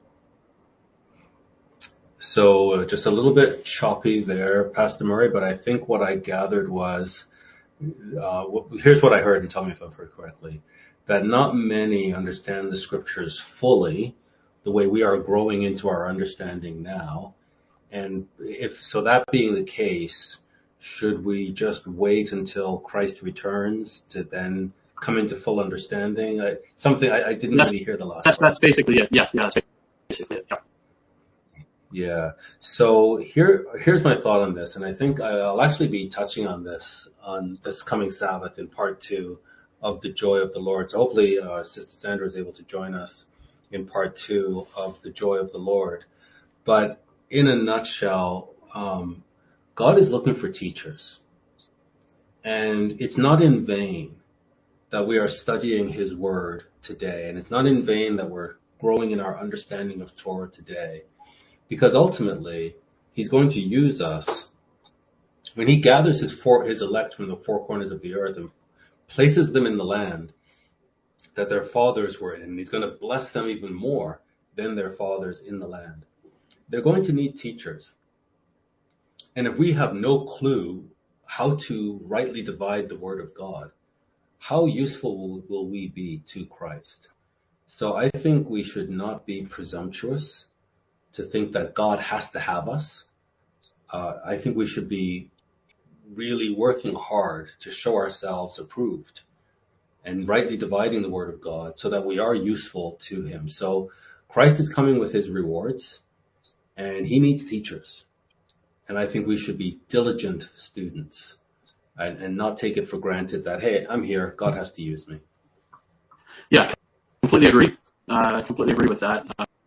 So just a little bit choppy there, Pastor Murray, but I think what I gathered was, here's what I heard, and tell me if I've heard correctly, that not many understand the scriptures fully the way we are growing into our understanding now. And if so, that being the case, should we just wait until Christ returns to then come into full understanding? I didn't really hear the last part. That's basically it. Yeah, that's basically it. Yeah. Yeah. So here's my thought on this, and I think I'll actually be touching on this coming Sabbath in part 2 of the Joy of the Lord. So hopefully Sister Sandra is able to join us in part 2 of the Joy of the Lord. But in a nutshell, God is looking for teachers, and it's not in vain that we are studying His Word today, and it's not in vain that we're growing in our understanding of Torah today. Because ultimately, He's going to use us when He gathers His elect from the four corners of the earth and places them in the land that their fathers were in. And He's going to bless them even more than their fathers in the land. They're going to need teachers. And if we have no clue how to rightly divide the Word of God, how useful will we be to Christ? So I think we should not be presumptuous to think that God has to have us. I think we should be really working hard to show ourselves approved and rightly dividing the Word of God so that we are useful to Him. So Christ is coming with His rewards, and He needs teachers. And I think we should be diligent students and not take it for granted that, hey, I'm here, God has to use me. Yeah, completely agree. Completely agree with that.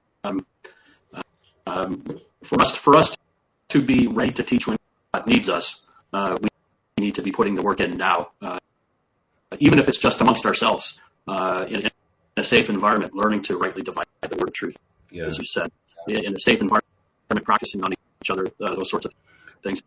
For us to be ready to teach when God needs us, we need to be putting the work in now, even if it's just amongst ourselves, in a safe environment, learning to rightly divide the word of truth, as you said, in a safe environment, practicing on each other, those sorts of things.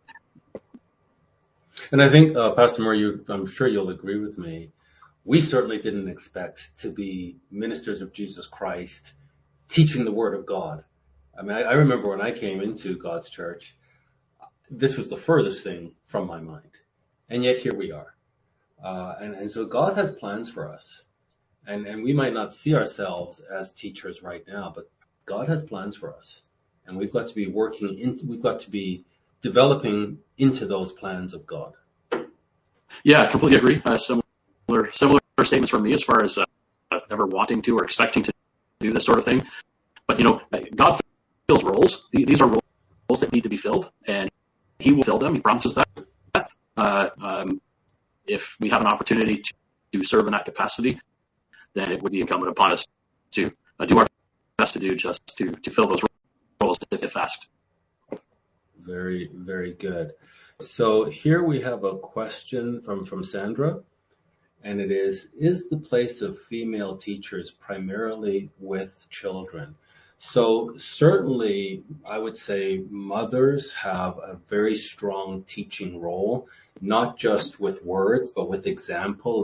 And I think, Pastor Moore, I'm sure you'll agree with me, we certainly didn't expect to be ministers of Jesus Christ teaching the Word of God. I mean, I remember when I came into God's church, this was the furthest thing from my mind. And yet here we are. And so God has plans for us. And we might not see ourselves as teachers right now, but God has plans for us. And we've got to be we've got to be developing into those plans of God. Yeah, I completely agree. Similar statements from me as far as ever wanting to or expecting to do this sort of thing. But, God fills roles. These are roles that need to be filled, and He will fill them. He promises that. If we have an opportunity to serve in that capacity, then it would be incumbent upon us to do our best to do just to fill those roles if asked. Very, very good. So here we have a question from Sandra, and it is the place of female teachers primarily with children? So certainly, I would say mothers have a very strong teaching role, not just with words, but with example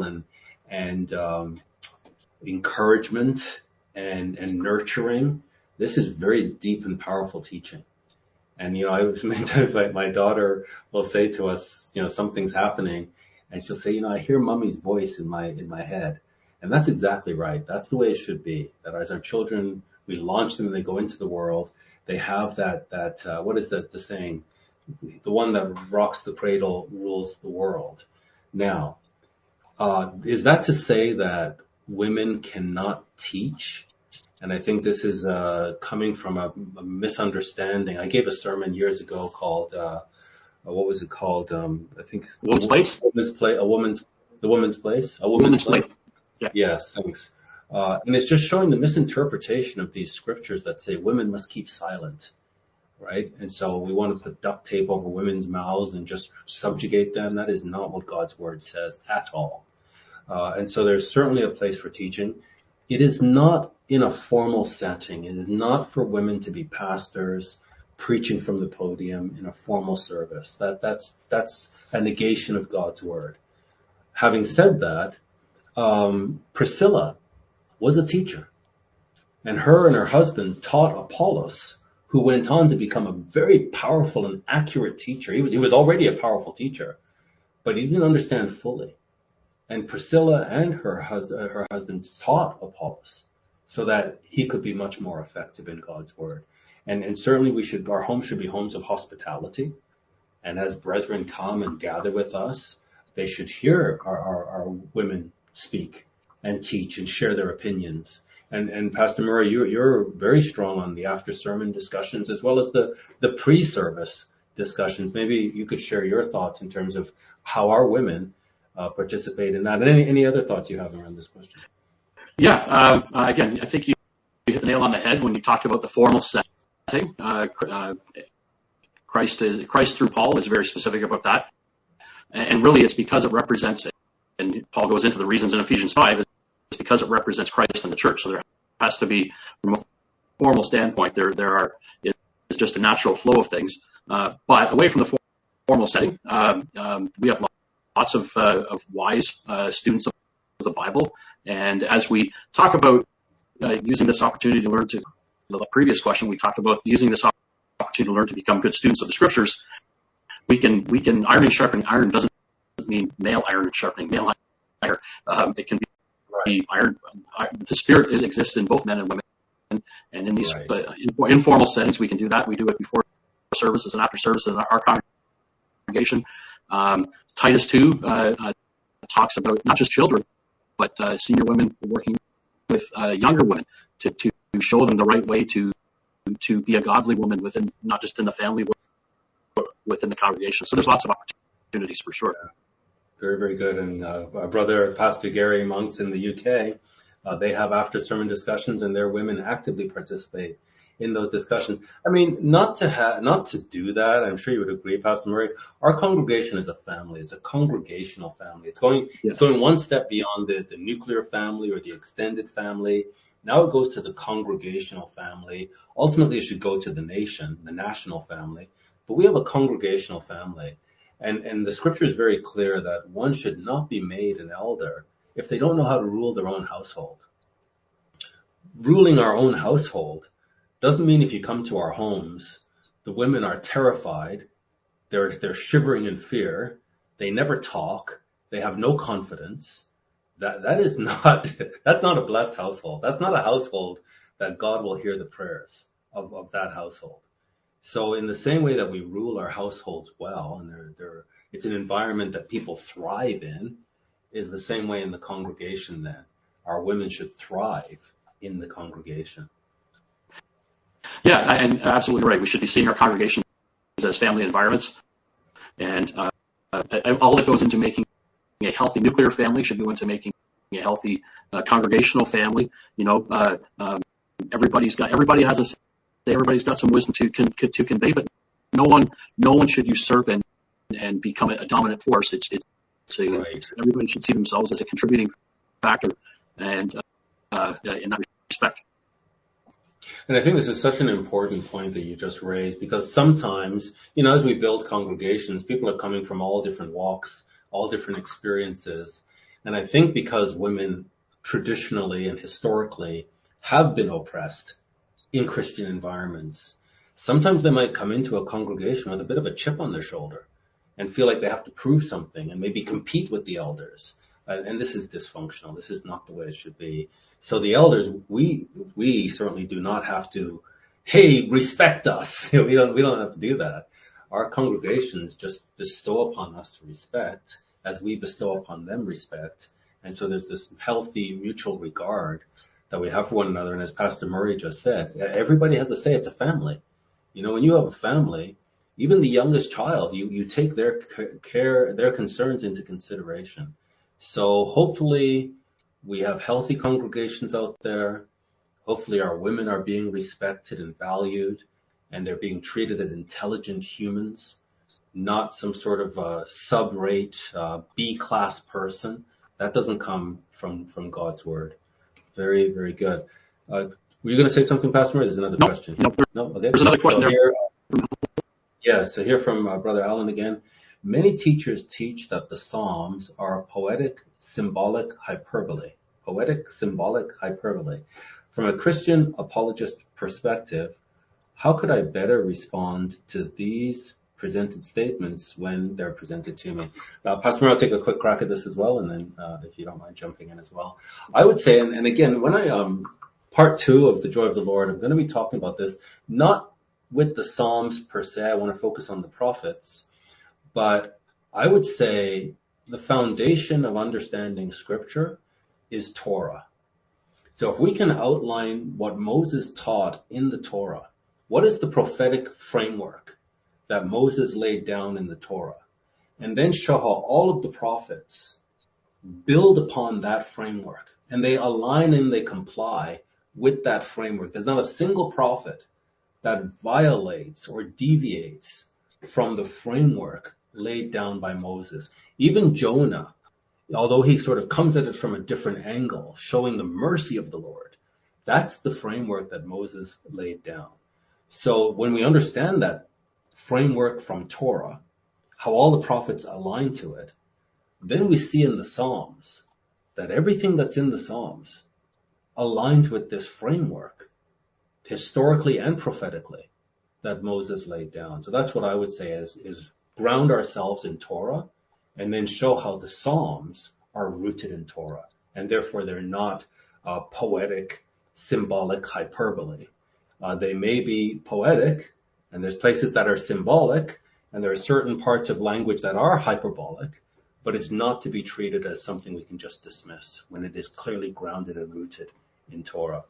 and encouragement and nurturing. This is very deep and powerful teaching. And, I was many times my daughter will say to us, something's happening, and she'll say, I hear mommy's voice in my head. And that's exactly right. That's the way it should be. That as our children, we launch them and they go into the world, they have that what is the saying? The one that rocks the cradle rules the world. Now, is that to say that women cannot teach? And I think this is coming from a misunderstanding. I gave a sermon years ago called what was it called? I think Woman's Place. The Woman's Place. A Woman's Place. Yeah. Yes, thanks. And it's just showing the misinterpretation of these scriptures that say women must keep silent, right? And so we want to put duct tape over women's mouths and just subjugate them. That is not what God's word says at all. And so there's certainly a place for teaching. It is not in a formal setting. It is not for women to be pastors preaching from the podium in a formal service. That's a negation of God's word. Having said that, Priscilla was a teacher, and her husband taught Apollos, who went on to become a very powerful and accurate teacher. He was already a powerful teacher, but he didn't understand fully. And Priscilla and her husband taught Apollos so that he could be much more effective in God's word. And certainly our homes should be homes of hospitality. And as brethren come and gather with us, they should hear our women speak and teach and share their opinions. And Pastor Murray, you're very strong on the after sermon discussions as well as the pre-service discussions. Maybe you could share your thoughts in terms of how our women participate in that. And any other thoughts you have around this question? Yeah. Again, I think you hit the nail on the head when you talked about the formal setting. Christ through Paul is very specific about that. And really it's because it represents, and Paul goes into the reasons in Ephesians 5, it's because it represents Christ and the church. So there has to be, from a formal standpoint, it's just a natural flow of things. But away from the formal setting, we have lots of wise students of the Bible. And as we talk about using this opportunity to learn, to the previous question, we talked about using this opportunity to learn to become good students of the scriptures. We can iron and sharpening iron doesn't mean male iron sharpening male iron. It can be iron. The Spirit exists in both men and women, and in these informal settings, we can do that. We do it before services and after services in our congregation. Titus 2 talks about not just children, but senior women working with younger women to show them the right way to be a godly woman within, not just in the family, but within the congregation. So there's lots of opportunities for sure. Very, very good. And our brother, Pastor Gary Monks in the UK, they have after sermon discussions, and their women actively participate in those discussions. I mean, not to do that. I'm sure you would agree, Pastor Murray. Our congregation is a family. It's a congregational family. It's going one step beyond the nuclear family or the extended family. Now it goes to the congregational family. Ultimately, it should go to the nation, the national family. But we have a congregational family. And the scripture is very clear that one should not be made an elder if they don't know how to rule their own household. Ruling our own household doesn't mean if you come to our homes, the women are terrified, they're shivering in fear, they never talk, they have no confidence. That's not a blessed household. That's not a household that God will hear the prayers of that household. So in the same way that we rule our households well, and it's an environment that people thrive in, is the same way in the congregation that our women should thrive in the congregation. Yeah, and absolutely right. We should be seeing our congregations as family environments, and all that goes into making a healthy nuclear family should go into making a healthy congregational family. Everybody's got some wisdom to convey, but no one should usurp and and become a dominant force. Everybody should see themselves as a contributing factor, and in that respect. And I think this is such an important point that you just raised, because sometimes, as we build congregations, people are coming from all different walks, all different experiences. And I think because women traditionally and historically have been oppressed in Christian environments, sometimes they might come into a congregation with a bit of a chip on their shoulder and feel like they have to prove something and maybe compete with the elders. And this is dysfunctional. This is not the way it should be. So the elders, we certainly do not have to, hey, respect us. We don't have to do that. Our congregations just bestow upon us respect as we bestow upon them respect. And so there's this healthy mutual regard that we have for one another. And as Pastor Murray just said, everybody has a say. It's a family. When you have a family, even the youngest child, you take their care, their concerns into consideration. So hopefully we have healthy congregations out there. Hopefully our women are being respected and valued, and they're being treated as intelligent humans, not some sort of sub-rate B-class person. That doesn't come from God's word. Very, very good. Were you going to say something, Pastor Murray? There's another question. No? Okay. There's another question there. So here from Brother Allen again. Many teachers teach that the Psalms are poetic, symbolic hyperbole. Poetic, symbolic hyperbole. From a Christian apologist perspective, how could I better respond to these presented statements when they're presented to me? Pastor Murray, I'll take a quick crack at this as well, and then if you don't mind jumping in as well. I would say, and again, when I part 2 of The Joy of the Lord, I'm going to be talking about this, not with the Psalms per se. I want to focus on the prophets. But I would say the foundation of understanding Scripture is Torah. So if we can outline what Moses taught in the Torah, what is the prophetic framework that Moses laid down in the Torah, and then show how all of the prophets build upon that framework, and they align and they comply with that framework. There's not a single prophet that violates or deviates from the framework laid down by Moses. Even Jonah, although he sort of comes at it from a different angle, showing the mercy of the Lord, that's the framework that Moses laid down. So when we understand that framework from Torah, how all the prophets align to it, then we see in the Psalms that everything that's in the Psalms aligns with this framework, historically and prophetically, that Moses laid down. So that's what I would say is ground ourselves in Torah, and then show how the Psalms are rooted in Torah, and therefore they're not poetic, symbolic hyperbole. They may be poetic, and there's places that are symbolic, and there are certain parts of language that are hyperbolic, but it's not to be treated as something we can just dismiss when it is clearly grounded and rooted in Torah.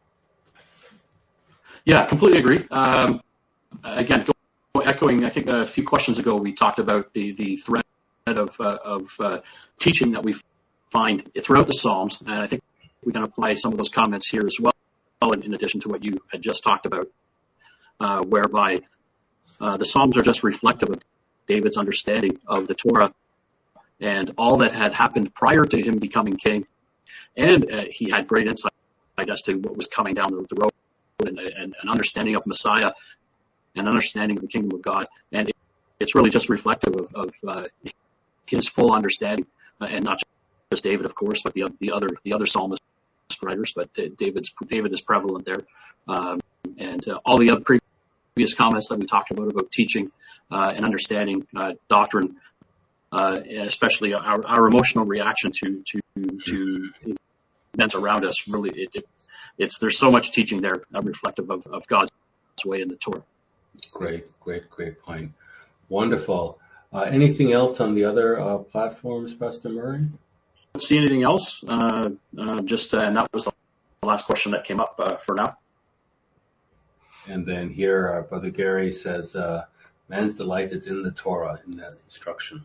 Yeah, completely agree. Again, echoing, I think a few questions ago, we talked about the thread of teaching that we find throughout the Psalms, and I think we can apply some of those comments here as well, in addition to what you had just talked about, whereby the Psalms are just reflective of David's understanding of the Torah and all that had happened prior to him becoming king, and he had great insight as to what was coming down the road, and an understanding of Messiah, and understanding of the kingdom of God. And it's really just reflective of his full understanding, and not just David, of course, but the other psalmist writers. But David is prevalent there, and all the other previous comments that we talked about teaching and understanding doctrine, and especially our emotional reaction to events around us. Really, there's so much teaching there reflective of God's way in the Torah. Great point. Wonderful. Anything else on the other platforms, Pastor Murray? Don't see anything else. And that was the last question that came up for now. And then here, Brother Gary says, man's delight is in the Torah, in that instruction.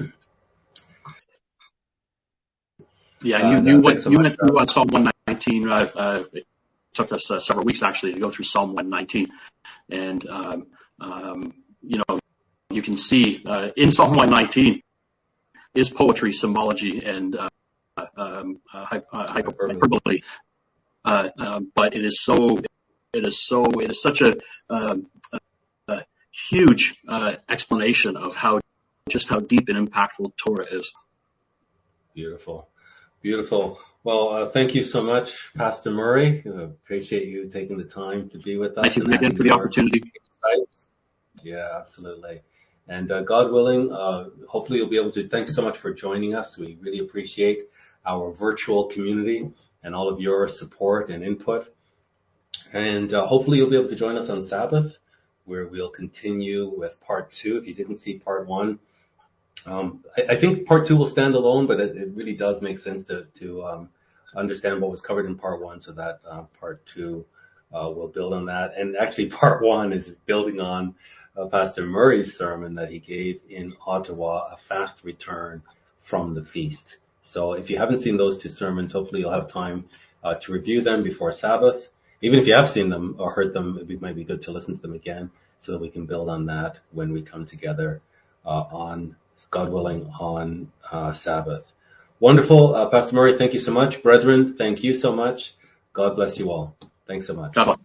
Yeah, you went through Psalm 119. It took us several weeks actually to go through Psalm 119, and you can see in Psalm 119 is poetry, symbology, and hyperbole. But it is such a huge explanation of how deep and impactful Torah is. Beautiful. Beautiful. Well, thank you so much, Pastor Murray. Appreciate you taking the time to be with us. Thank you again for the opportunity. Insights. Yeah, absolutely. And God willing, hopefully you'll be able to. Thanks so much for joining us. We really appreciate our virtual community and all of your support and input. And hopefully you'll be able to join us on Sabbath, where we'll continue with part 2. If you didn't see part 1, I think part 2 will stand alone, but it really does make sense to understand what was covered in part 1, so that part 2 will build on that. And actually, part 1 is building on Pastor Murray's sermon that he gave in Ottawa, A Fast Return from the Feast. So if you haven't seen those 2 sermons, hopefully you'll have time to review them before Sabbath. Even if you have seen them or heard them, it might be good to listen to them again so that we can build on that when we come together on, God willing, on Sabbath. Wonderful. Pastor Murray, thank you so much. Brethren, thank you so much. God bless you all. Thanks so much. God bless.